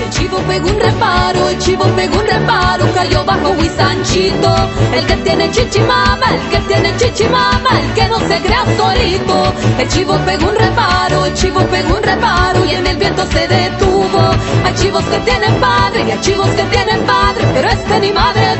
El chivo pegó un reparo, el chivo pegó un reparo, cayó bajo Huizanchito. El que tiene chichimama, el que tiene chichimama, el que no se crea solito. El chivo pegó un reparo, el chivo pegó un reparo y en el viento se detuvo. Hay chivos que tienen padre y hay chivos que tienen padre, pero este ni madre